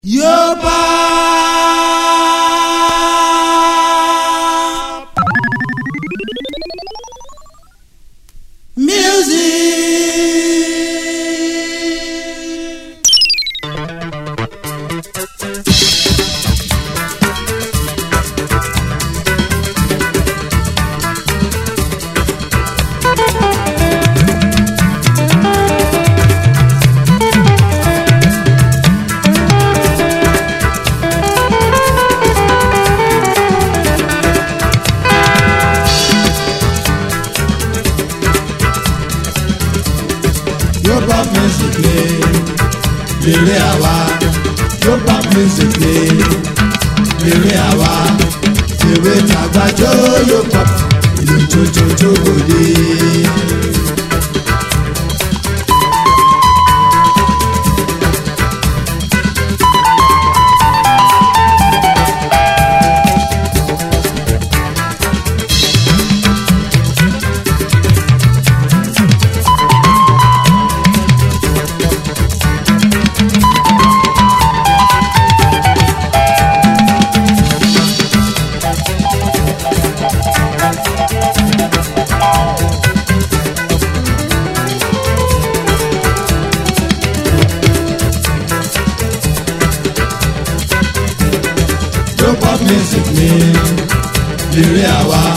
Yoruba music. Yoruba music lèrè àwa, Yoruba music lèrè àwa, tèwé tàgbàjọ Yoruba ìlú jòjòjò òde. Yoruba music lèrè àwa,